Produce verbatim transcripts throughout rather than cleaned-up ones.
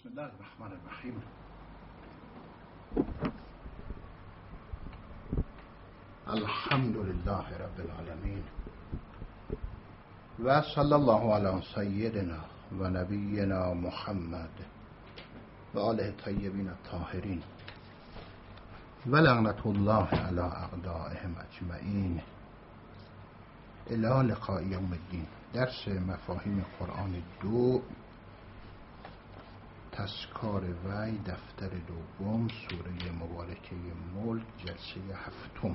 بسم الله الرحمن الرحیم. الحمد لله رب العالمین و صلی الله علی سیدنا و نبینا محمد و آله الطیبین الطاهرین و لعنت الله علی اعدائهم اجمعین الی لقاء یوم الدین. درس مفاهیم قرآن دو، تذکار وی، دفتر دوم، سوره مبارکه ملک، جلسه هفتم.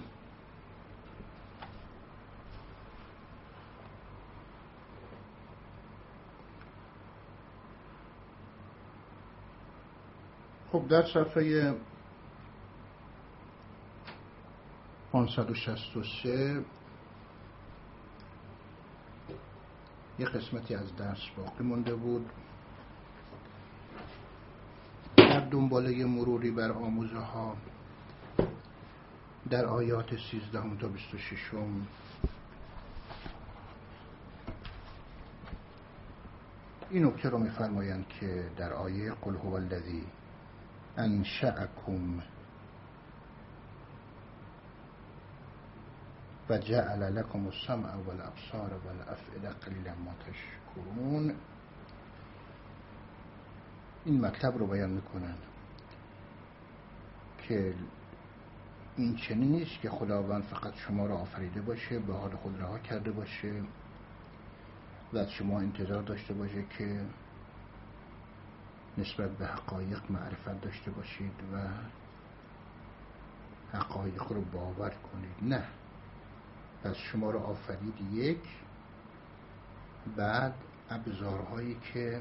خب در صفحه پانصد و شصت و سه یه قسمتی از درس باقی مونده بود. در دنباله مروری بر آموزه ها در آیات سیزده تا بیست و شش این نکته رو می‌فرمایند که در آیه قل هو الذی انشأکم و جعل لكم السمع والابصار والافئده قلیلا ما تشکرون، این مطلب رو بیان میکنن که این چنین نیست که خداوند فقط شما را آفریده باشه، به حال خود رها کرده باشه و از شما انتظار داشته باشه که نسبت به حقایق معرفت داشته باشید و حقایق رو باور کنید. نه، پس شما را آفرید یک، بعد ابزارهایی که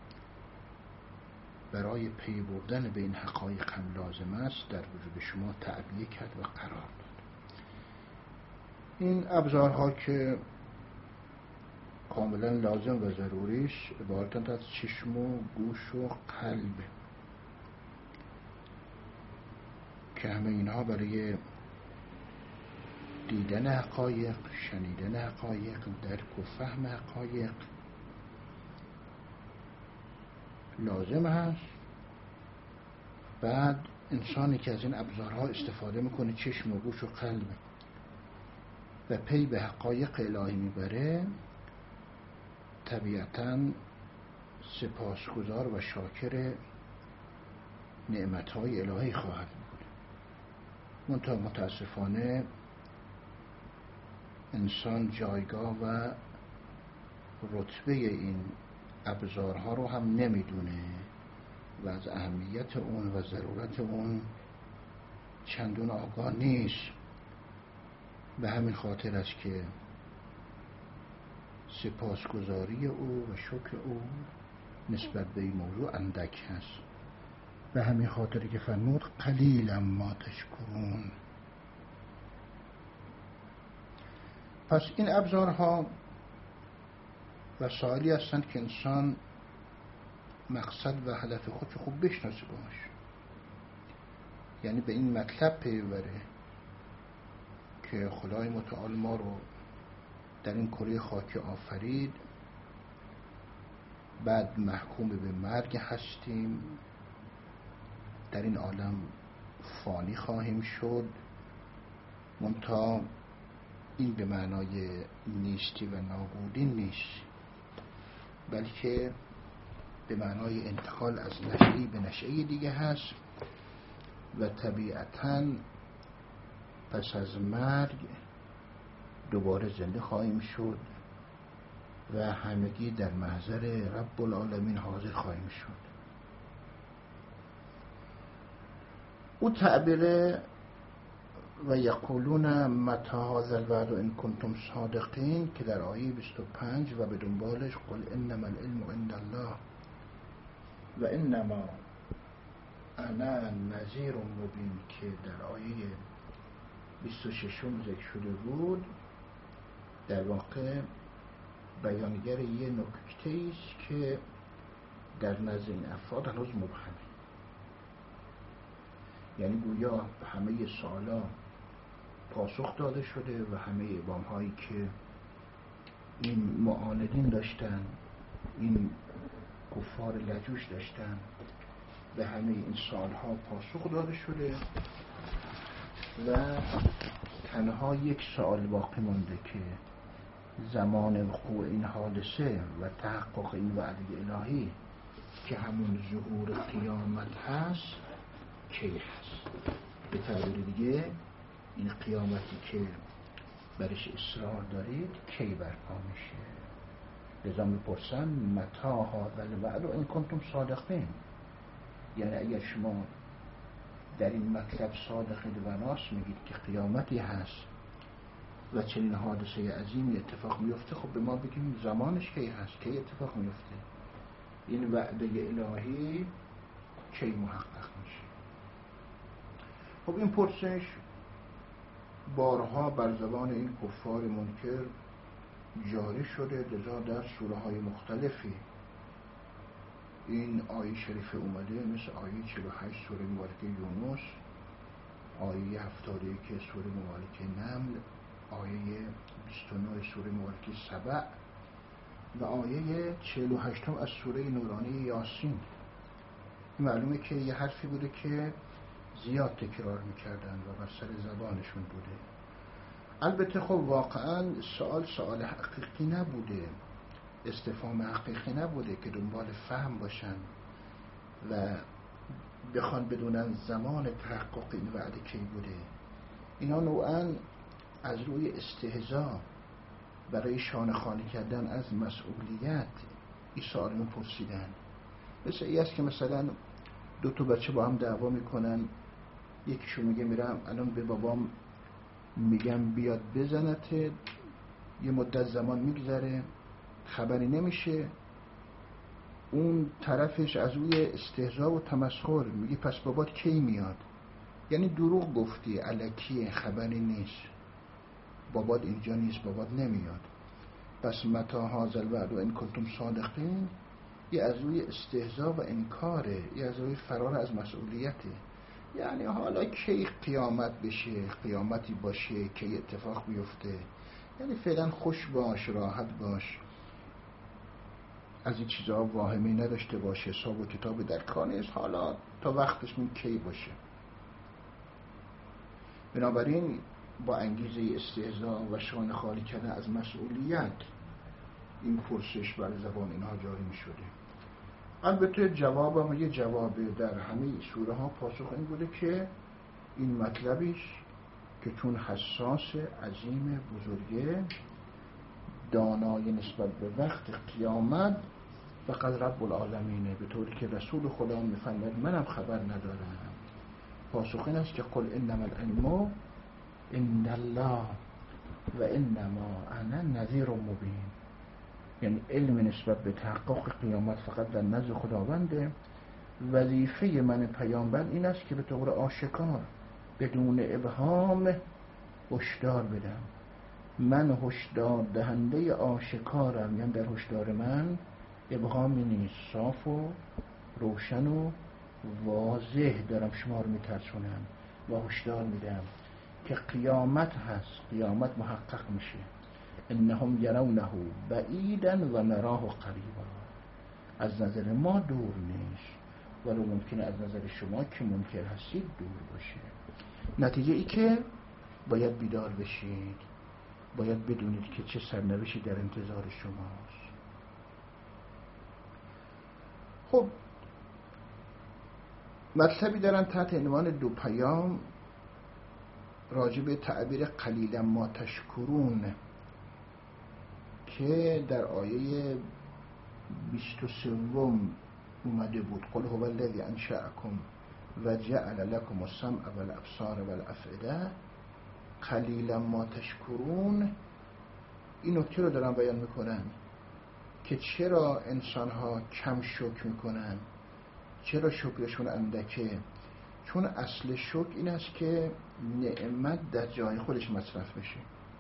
برای پی بردن به این حقایق هم لازم است در وجود شما تعبیه کرد و قرار داد. این ابزارها که کاملا لازم و ضروریش عبارتند از چشم و گوش و قلب که همه اینها برای دیدن حقایق، شنیدن حقایق، درک و فهم حقایق لازم هست. بعد انسانی که از این ابزارها استفاده میکنه، چشم و گوش و قلب، و پی به حقایق الهی میبره، طبیعتاً سپاسگزار و شاکر نعمتهای الهی خواهد بود. منتها متاسفانه انسان جایگاه و رتبه این ابزارها رو هم نمیدونه و از اهمیت اون و ضرورت اون چندون آگاه نیست. به همین خاطر است که سپاسگزاری او و شکر او نسبت به این موضوع اندک هست. به همین خاطر که فرمود قلیلا ما تشکرون. پس این ابزارها وسایلی هستند که انسان مقصد و هدف خودش خوب بشناسه باش، یعنی به این مطلب پی ببره که خدای متعال ما رو در این کره خاکی آفرید، بعد محکوم به مرگ هستیم، در این عالم فانی خواهیم شد. منتها این به معنای نیستی و نابودی نیست، بلکه به معنای انتقال از نشئی به نشئی دیگه هست و طبیعتاً پس از مرگ دوباره زنده خواهیم شد و همگی در محضر رب العالمین حاضر خواهیم شد. او تعبیر و یقولون متی هذا الوعد ان کنتم صادقین که در آیه بیست و پنج و به دنبالش قل انما العلم عند الله و انما انا نذیر مبین که در آیه بیست و شش ذکر شده بود، در واقع بیانگر یه نکته است که در نزد این افراد هنوز مبهمه. یعنی گویا همه سوالا پاسخ داده شده و همه ابهام هایی که این معاندین داشتن، این کفار لجوج داشتن به همه این سالها پاسخ داده شده و تنها یک سوال باقی مونده که زمان وقوع این حادثه و تحقق این وعده الهی که همون ظهور قیامت هست کی هست. به تعبیر دیگه این قیامتی که برش اصرار دارید کی برپا میشه؟ لذا میپرسن متی هذا الوعد ان کنتم صادقین، یعنی اگر شما در این مطلب صادقید و راست میگید که قیامتی هست و چنین حادثه عظیمی اتفاق میفته، خب به ما بگیم زمانش کی هست، کی اتفاق میفته، این وعده الهی کی محقق میشه. خب این پرسش بارها بر زبان این کفار منکر جاری شده، لذا در سوره های مختلفی این آیه شریف اومده، مثل آیه چهل و هشت سوره مبارکه یونس، آیه هفتاد و یک سوره مبارکه نمل، آیه بیست و نه سوره مبارکه سبع و آیه چهل و هشت از سوره نورانی یاسین. معلومه که یه حرفی بوده که زیاد تکرار میکردن و بر سر زبانشون بوده. البته خب واقعا سوال سوال حقیقی نبوده، استفهام حقیقی نبوده که دنبال فهم باشن و بخوان بدونن زمان تحقق این وعده کی بوده. اینا نوعاً از روی استهزاء برای شانه خالی کردن از مسئولیت این سوال رو پرسیدن. مثل ای است که مثلا دو تا بچه با هم دعوا میکنن، یکیشون میگه میرم الان به بابام میگم بیاد بزنت، یه مدت زمان میگذره خبری نمیشه، اون طرفش از روی استهزاء و تمسخر میگه پس بابات کی میاد؟ یعنی دروغ گفتی، الکی، خبری نیست، بابات اینجا نیست، بابات نمیاد. پس متی هذا الوعد ان کنتم صادقین، یه از روی استهزاء و انکاره، یه از روی فرار از مسئولیته. یعنی حالا کی قیامت بشه، قیامتی باشه، کی اتفاق بیفته، یعنی فعلا خوش باش، راحت باش، از این چیزها واهمه نداشته باشه، حساب و کتاب در کار نیست، حالا تا وقتش اون کی باشه. بنابراین با انگیزه استهزاء و شانه خالی کردن از مسئولیت این پرسش بر زبان اینها جاری می شده. البته جوابم یه جوابه در همه سوره ها پاسخ این بوده که این مطلبیش که چون حساس، عظیم، بزرگه، دانای نسبت به وقت قیامت فقط رب العالمینه، به طوری که رسول خدا میفرماید منم خبر ندارم. پاسخ این است که قل انما العلم عند الله و انما انا نذیر مبین، یعنی علم نسبت به تحقق قیامت فقط در نزد خداونده. وظیفه من پیامبر این است که به طور آشکار بدون ابهام هشدار بدم. من هشدار دهنده آشکارم، یعنی در هشدار من ابهامی نیست، صاف و روشن و واضح دارم شما رو میترسونم و هشدار میدم که قیامت هست، قیامت محقق میشه. انهم یرونه بعیدا و نراه قریبا، از نظر ما دور نیست ولو ممکنه از نظر شما که منکر هستید دور باشه. نتیجه ای که باید بیدار بشید، باید بدونید که چه سرنوشتی در انتظار شماست. خب مطلبی دارن تحت عنوان دو پیام راجع به تعبیر قلیلا ما تشکرون که در آیه بیست و سه اومده بود. قل هو الذی انشأکم و جعل لکم السمع والابصار والافئده قلیلا ما تشکرون. این نکته رو دارن بیان میکنن که چرا انسان ها کم شکر میکنن، چرا شکرشون اندکه. چون اصل شکر این است که نعمت در جای خودش مصرف بشه،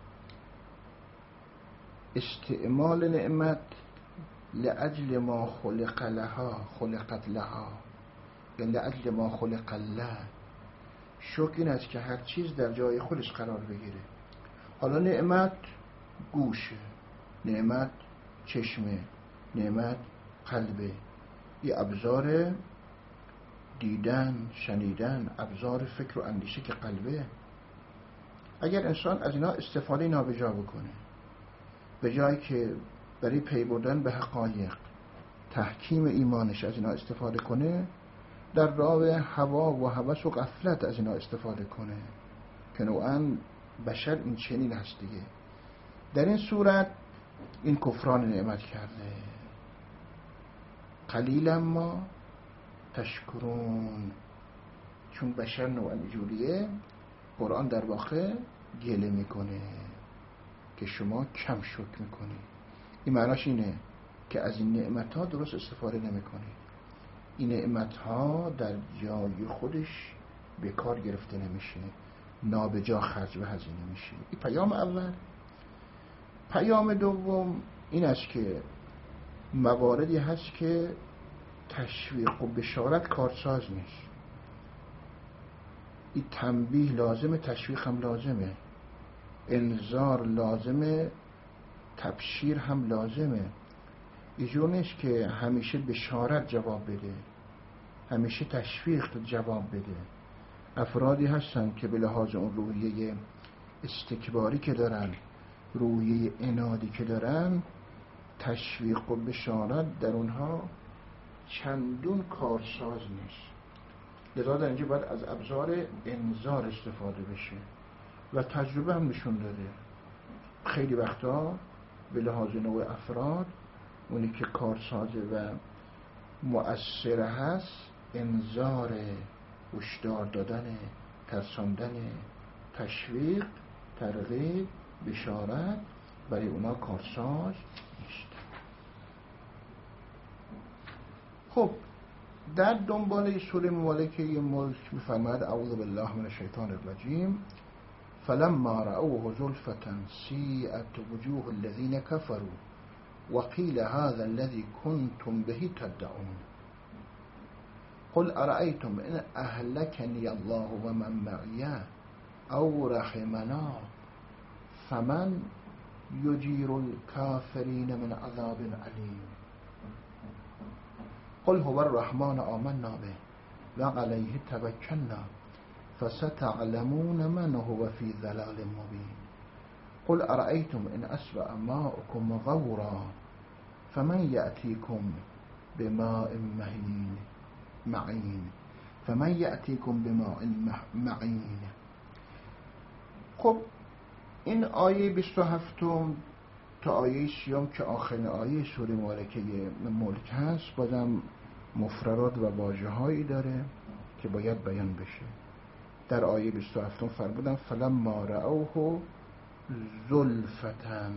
استعمال نعمت لأجل ما خلق لها، خلقت لها، یا لأجل ما خلق له. شکر این است که هر چیز در جای خودش قرار بگیره. حالا نعمت گوشه، نعمت چشمه، نعمت قلبه، یه ابزار دیدن، شنیدن، ابزار فکر و اندیشه که قلبه. اگر انسان از اینا استفاده نابجا بکنه، به جایی که برای پی بردن به حقایق، تحکیم ایمانش از اینا استفاده کنه، در راه هوا و هوس و غفلت از اینا استفاده کنه که نوعاً بشر این چنین هست دیگه. در این صورت این کفران نعمت کرده. قلیلا ما تشکرون. چون بشر نوعاً اینجوریه، قرآن در واقع گله میکنه که شما کم شکر میکنی. این معناش اینه که از این نعمت ها درست استفاده نمیکنی. این نعمت ها در جای خودش به کار گرفته نمیشه، نابجا خرج و هزینه میشه. این پیام اول. پیام دوم این است که مواردی هست که تشویق و بشارت کارساز نیست. این تنبیه لازمه، تشویق هم لازمه، انذار لازمه، تبشیر هم لازمه. اینجور نیست که همیشه بشارت جواب بده، همیشه تشویق جواب بده. افرادی هستن که به لحاظ اون روحیه استکباری که دارن، روحیه عنادی که دارن، تشویق و بشارت در اونها چندون کارساز نیست. لذا در اینجا باید از ابزار انذار استفاده بشه و تجربه هم نشون داده خیلی وقتا به لحاظ نوع افراد اونی که کارسازه و مؤثر هست انذار، هشدار دادن، ترساندن، تشویق، ترغیب، بشارت برای اونا کارساز نیست. خب در دنبال سوره مبارکه ملک می‌فرماید اعوذ بالله من الشیطان الرجیم فلما رأوه زلفة سیئت وجوه الذین كفروا وقیل هذا الذي كنتم به تدعون قل أرأيتم إن أهلكني الله ومن معي أو رحمنا فمن يجير الكافرين من عذاب أليم قل هو الرحمن آمنا به وعليه توكلنا فستعلمون من هو في ضلال مبين قل أرأيتم إن أسبأ ماؤكم غورا فمن يأتيكم بماء مهين معین فمن یأتیکم بماء معین. خب این آیه بیست و هفت تا آیه سیوم که آخرین آیه سوره مبارکه ملک هست بازم مفردات و واژه‌هایی داره که باید بیان بشه. در آیه بیست و هفت فرمودن فلما رأوه زلفة،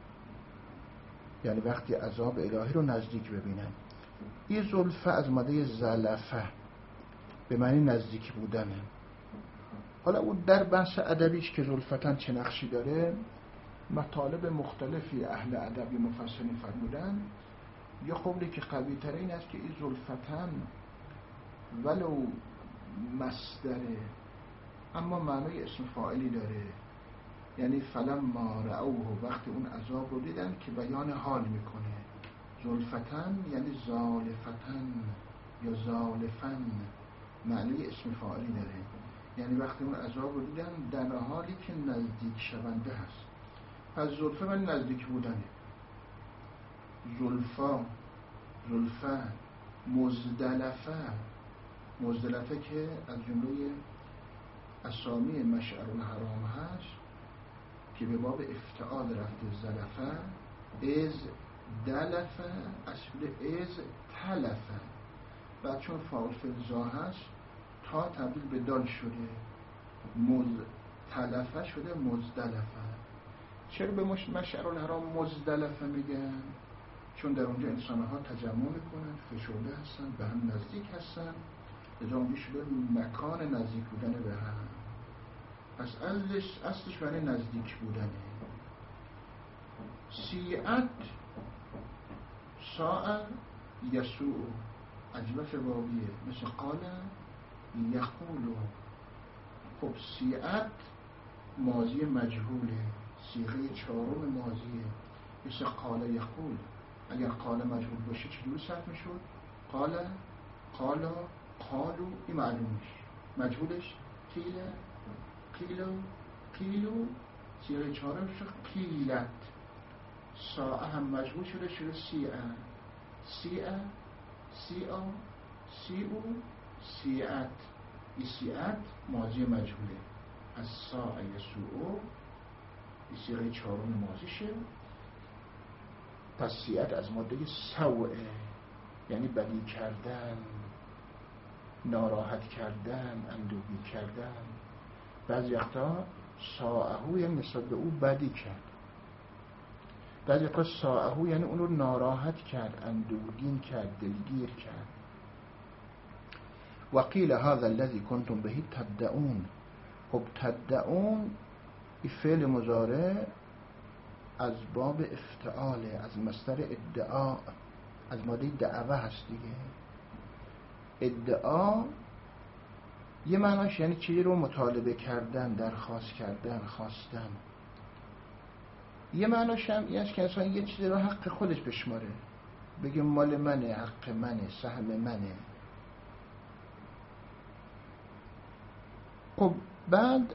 یعنی وقتی عذاب الهی رو نزدیک ببینن. این زلفه از ماده زلفه به معنی نزدیک بودنه. حالا اون در بحث ادبیش که زلفتن چه نقشی داره، مطالب مختلفی اهل ادبی مفسرین فرمودن. یه قولی که قوی تر این است که این زلفتن ولو مصدره اما معنای اسم فاعلی داره، یعنی فلما رأوه وقتی اون عذاب رو دیدن که بیان حال میکنه. زلفتن یعنی زالفتن یا زالفن، معنی اسم فاعلی داره، یعنی وقتی اون عذاب رو دیدن در حالی که نزدیک شونده هست. پس زلفه من نزدیک بودنه. زلفا، زلفه، مزدلفه، مزدلفه که از جمله اسامی مشعر الحرام هست که به باب افتعال رفته. زلفه از دلفه اصل از تلفه، بعد چون فاعل فلزا هست تا تبدیل به دال شده، مزدلفه شده مزدلفه. چرا به مشعر الحرام مزدلفه میگن؟ چون در اونجا انسان ها تجمع میکنن، فشرده هستن، به هم نزدیک هستن، لذا اونجا شده مکان نزدیک بودن به هم. پس اصلش اصلش برای نزدیک بودنه. سیعت ساعت یسوع عجبت واویه مثل قال یقولو. خب سیعت ماضی مجهوله، صیغه چهارم ماضیه، مثل قال یقول. اگر قال مجهول باشه چجوری صرف میشد؟ قال قالا قالو این معلوم میشه، مجهولش قیله، قیلو، قیلو، سیغه چهارم شد قیلت. ساعه هم مجهول شده شده سیعه، سیعه، سیعا، سیعو، سیعت. این سیعت ماضی مجهوله، از ساعه یسوعو این سیغه چهارم ماضیشه. پس سیعت از ماده سوعه، یعنی بدی کردن، ناراحت کردن، اندوهی کردن. بعضی وقتا ساعهو یعنی نسبت به او بدی کرد، بعضی وقتا ساعهو یعنی اون رو ناراحت کرد، اندوهگین کرد، دلگیر کرد. وقیل هذا الذي کنتم به تدعون. خب تدعون این فعل مضارع از باب افتعاله، از مصدر ادعا، از ماده دعوه هست دیگه. ادعا یه معناش یعنی چیزی رو مطالبه کردن، درخواست کردن، خواستن. یه معناش هم این است که انسان یه چیزی رو حق خودش بشماره، بگه مال منه، حق منه، سهم منه. خب بعد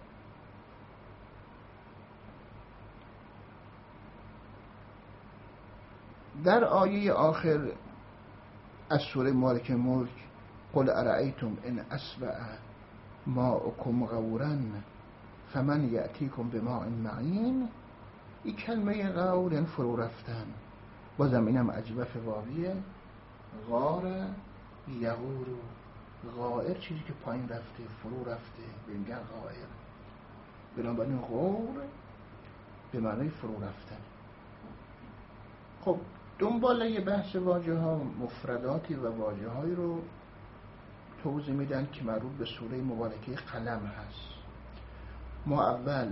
در آیه آخر از سوره مالک ملک قل ارأیتم ان اصبح ماؤکم غورا فمن یأتیکم بماء معین، این کلمه غور یعنی فرو رفتن. بازم اینم عجبه واویه، غار یغور، غائر چیزی که پایین رفته، فرو رفته، بینگر غائر. بنابراین غور به معنی فرو رفتن. خب دنبال یه بحث واژه ها مفرداتی و واژه هایی رو توضیح میدن که مربوط به سوره مبارکه قلم هست. ما اول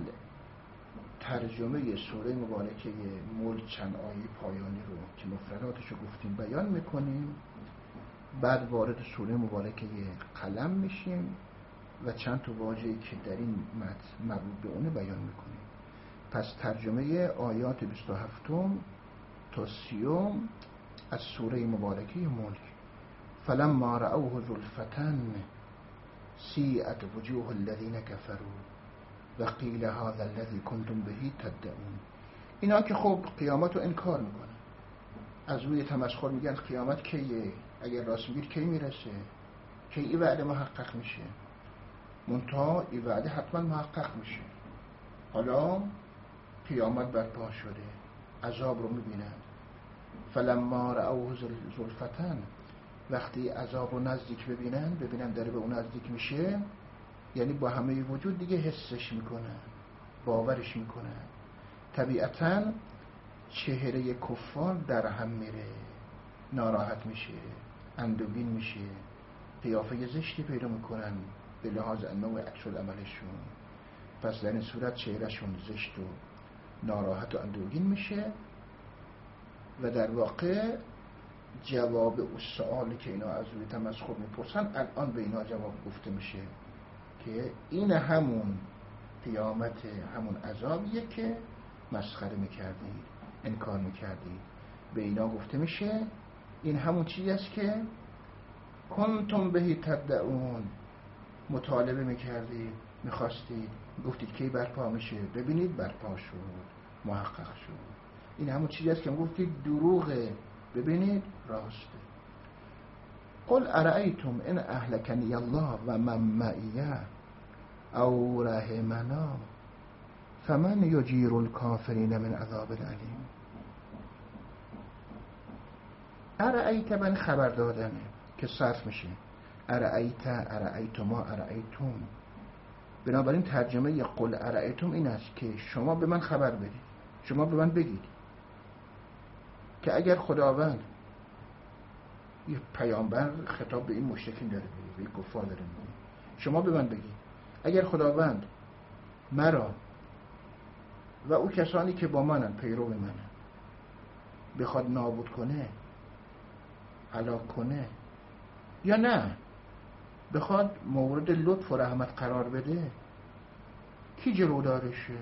ترجمه سوره مبارکه ملک چند آیه پایانی رو که مفرداتش رو گفتیم بیان میکنیم، بعد وارد سوره مبارکه قلم میشیم و چند تا واژه‌ای که در این متن مربوط به اونه بیان میکنیم. پس ترجمه آیات بیست و هفت تا سی از سوره مبارکه ملک. فلما رأوه زلفة سیئت وجوه الذین کفروا و قیل هذا الذی کنتم به تدعون. اینا که خب قیامت رو انکار میکنن، از روی تمسخر میگن قیامت کیه، اگر راست میگید کی میرسه، کی این وعده محقق میشه. منتها این وعده حتما محقق میشه. حالا قیامت برپا شده، عذاب رو میبینن. فلما رأوه زلفة، وقتی عذاب رو نزدیک ببینن، ببینن داره به اون نزدیک میشه، یعنی با همه وجود دیگه حسش میکنن، باورش میکنن. طبیعتاً چهره کفار در هم میره، ناراحت میشه، اندوهگین میشه، قیافه زشتی پیدا میکنن به لحاظ نوع عکس العملشون. پس در این صورت چهرهشون زشت و ناراحت و اندوهگین میشه و در واقع جواب اون سوالی که اینا از روی تمسخر میپرسن الان به اینا جواب گفته میشه که این همون قیامت، همون عذابیه که مسخره میکردید، انکار میکردید. به اینا گفته میشه این همون چیزی است که کنتم به تدعون، مطالبه میکردید، میخواستید، گفتید کی برپا میشه، ببینید برپا شد، محقق شد. این همون چیزی است که گفتید دروغه، ببینید راسته. قل ارأیتم ان اهلکنی الله و من معی او رحمنا فمن یجیر الکافرین من عذاب علیم. ارأیت من خبر دادنه که صرف میشه ارأیت، ارأیتما، ارأیتم. بنابراین ترجمه قل ارأیتم این است که شما به من خبر بدید، شما به من بگید که اگر خداوند، یه پیامبر خطاب به این مشرکین داره میگه، به این کفار داره میگه، شما به من بگید اگر خداوند مرا و او کسانی که با منن، پیرو منن، بخواد نابود کنه، هلاک کنه، یا نه بخواد مورد لطف و رحمت قرار بده، کی جلودارشه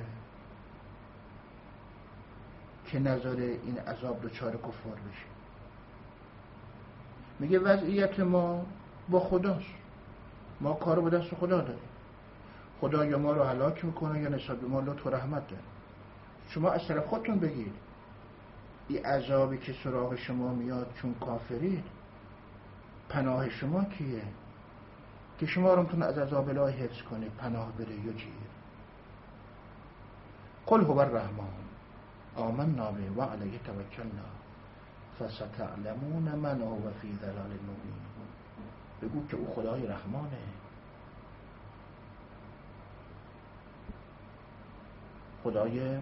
که نظر این عذاب دچار کفار بشه؟ میگه وضعیت ما با خداست. ما کارو به دست خدا داریم. خدا یا ما رو هلاک میکنه یا نسبت به ما لطف و رحمت داره. شما از طرف خودتون بگید این عذابی که سراغ شما میاد چون کافرید، پناه شما کیه که شما رو میتونه از عذاب الهی حفظ کنه، پناه بده یا چیه؟ قل هو الرحمن آمنا به و علیه توکلنا فستعلمون من هو فی ضلال مبین. بگو که او خدای رحمانه، خدای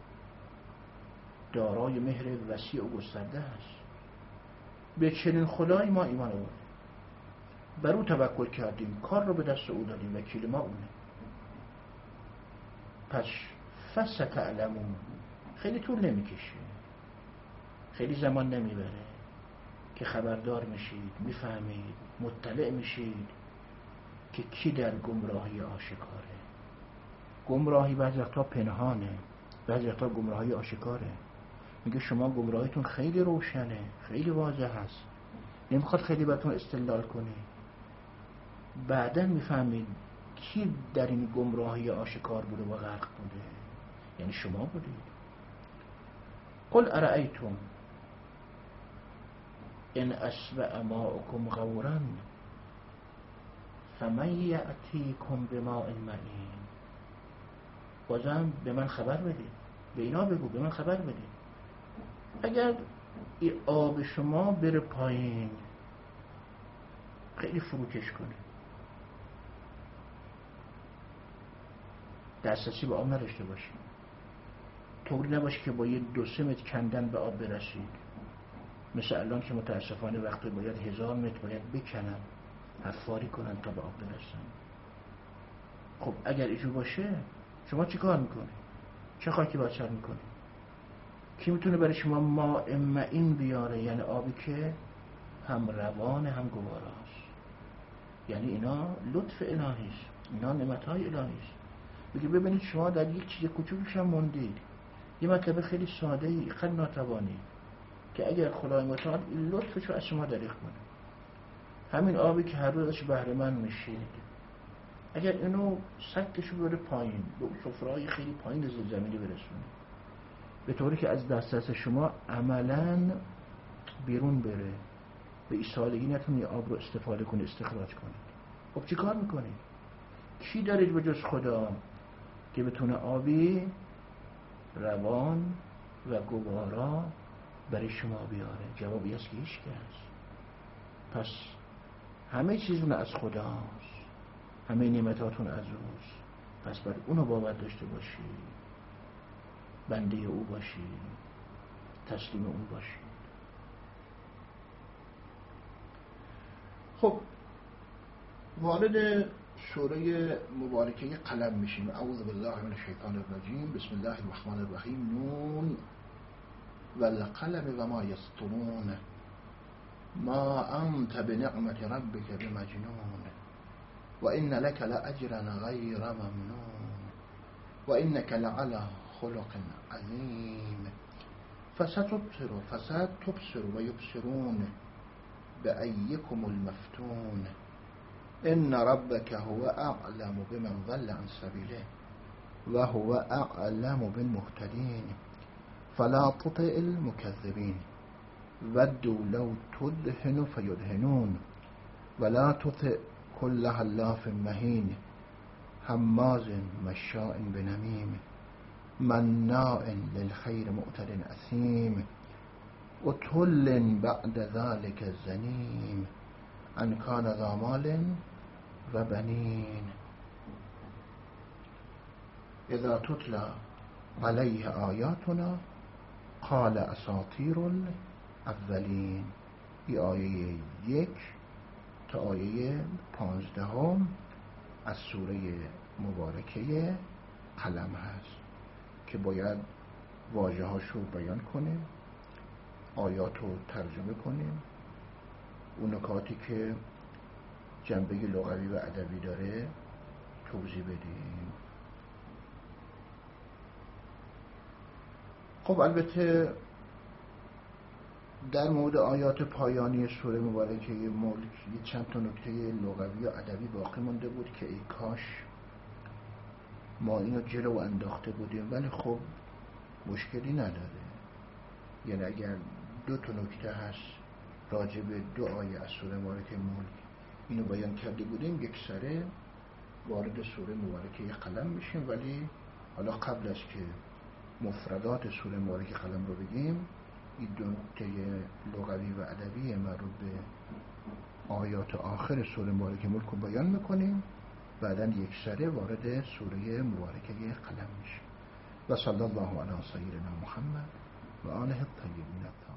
دارای مهر وسیع و گسترده است. به چنین خدایی ما ایمان آوردیم، بر او توکل کردیم، کار رو به دست او دادیم، وکیل ما اونه. پس فستعلمون خیلی طول نمیکشه، خیلی زمان نمیبره که خبردار میشید، میفهمید، مطلع میشید که کی در گمراهی آشکاره. گمراهی بعضی وقتا پنهانه، بعضی وقتا گمراهی آشکاره. میگه شما گمراهیتون خیلی روشنه، خیلی واضح هست، نمیخواد خیلی براتون استدلال کنی. بعداً میفهمید کی در این گمراهی آشکار بوده و غرق بوده، یعنی شما بودید. قل ارأیتم ان اصبع ماؤکم غورا فمن یأتیکم بماء معین. بازم به من خبر بدید، به اینا بگو به من خبر بدید، اگر این آب شما بره پایین، خیلی فروکش کنه، دسترسی به آب نداشته باشید، طوری نباشه که با یه دو سه متر کندن به آب برسید. مثل الان که متاسفانه وقتی باید هزار متر باید بکنن، حفاری کنن تا به آب برسن. خب اگر اینجور باشه شما چی کار میکنی؟ چه خاکی باید سر میکنی؟ کی میتونه برای شما ماء معین بیاره؟ یعنی آبی که هم روان هم گواراست. یعنی اینا لطف الهیست، اینا نعمتهای الهیست. بگی ببینید شما در یک چیز کوچولوش هم موندید، یه مطلب خیلی ساده ای، خیلی ناتوانی، که اگر خدای متعال این لطفشو از شما دریغ کنه، همین آبی که هر روزش بهره مند میشید، اگر اینو سطحشو بره پایین، به سفره‌های خیلی پایین زیرزمینی برسونه، به طوری که از دسترس شما عملاً بیرون بره، به این سادگی نتونی آب رو استفاده کنی، استخراج کنید. خب چی کار میکنید؟ کی دارید به جز خدا که بتونه آبی روان و گوارا برای شما بیاره؟ جوابی است که هیچ کس. پس همه چیزون از خداست، همه نعمتاتون از اوست. پس بر اونو باور داشته باشید، بنده او باشید، تسلیم اون باشید. خب وارد سوره مبارکه قلم میشیم. اعوذ بالله من الشیطان الرجیم. بسم الله الرحمن الرحیم. نون والقلم وما یسطرون ما انت بنعمت ربک بمجنون و ان لك لاجرا غیر ممنون و انك لعلی خلق عظیم فستبصر فستبصر و یبصرون بأیکم المفتون ان ربک هو اعلم بمن ضل عن سبیله و هو اعلم بالمهتدین فلا تطع المكذبین ودوا لو تدهن فيدهنون ولا تطع كل حلاف مهین هماز مشاء بنمیم مناع للخیر معتد اثیم عتل بعد ذلك زنیم ان کان ذا مال و بنین اذا تتلى علیه آیاتنا قال اساطیر الاولین. ای آیه یک تا آیه پانزدهم از سوره مبارکه قلم هست که باید واژه هاشو بیان کنیم، آیاتو ترجمه کنیم، اون نکاتی که جنبه لغوی و ادبی داره توضیح بدیم. خب البته در مورد آیات پایانی سوره مبارکه ملک یه چند تا نکته لغوی و ادبی باقی مونده بود که ای کاش ما اینو جلو انداخته بودیم، ولی خب مشکلی نداره. یعنی اگر دو تا نکته هست راجع به دو آیه از سوره مبارکه ملک اینو بیان کرده بودیم، یک سره وارد سوره مبارکه قلم میشیم. ولی حالا قبل از که مفردات سوره مبارکه قلم رو بگیم، این دو نکته لغوی و ادبی مربوط به آیات آخر سوره مبارکه ملک رو بیان میکنیم، بعداً یک سره وارد سوره مبارکه قلم میشیم. و صلی الله علی سیدنا محمد و آله الطیبین الطاهرین.